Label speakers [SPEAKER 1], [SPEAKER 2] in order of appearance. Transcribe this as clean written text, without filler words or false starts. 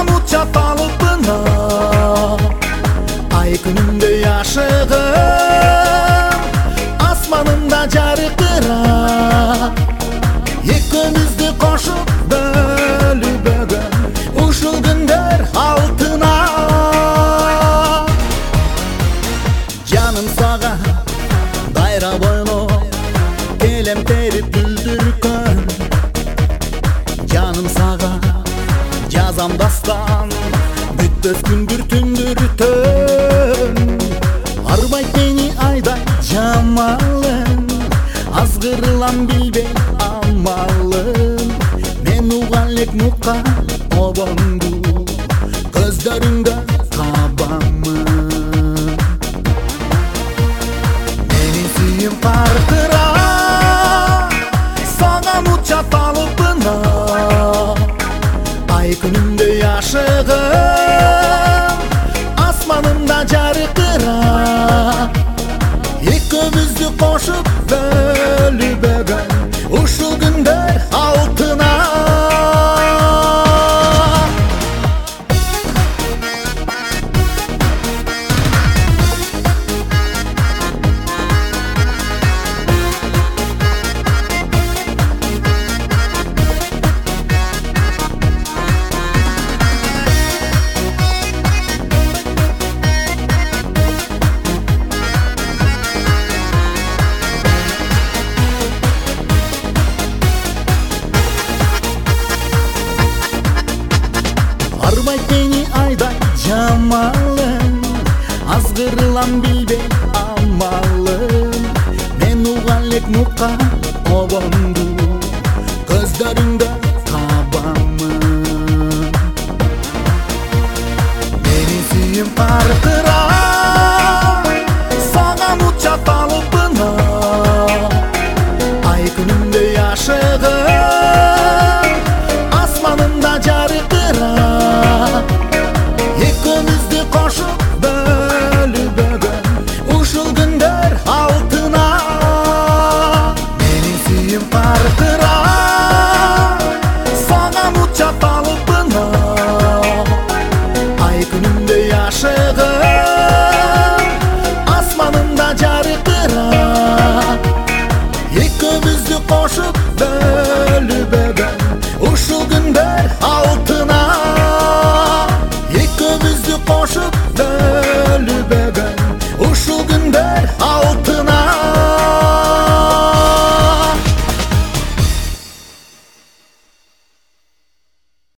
[SPEAKER 1] муча талыбына ай күнүндө жашыгым асманымда жаркырап экөөбүздү кошуп бөлүбөгөн ушул күндөр алтына жаным сага дайра бойлоп келем терип бүлдүркөн жаным сага жазам дастан бүтпөс күндүр түндүртөн арбайт мени айдай жамалың азгырылам билбей амалым мен уган элек мукка обоңду көздөрүңдө табамын менин сүйүм каркыра сага муча талыбына ай күнүндө жашыгым асманымда жаркырап экөөбүздү кошуп бөлүбөгөн ушул күндөр алтына арбайт мени айдай жамалың азгырылам билбей амалым мен уган элек мукка обоңду көздөрүңдө табамын менин сүйүм каркыра